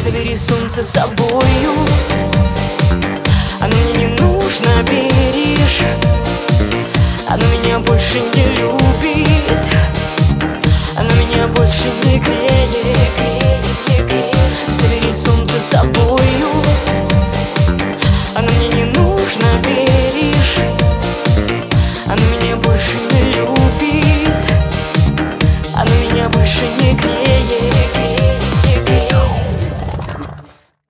забери солнце с собою. Оно мне не нужно, веришь? Оно меня больше не любит. Оно меня больше не греет, греет, греет.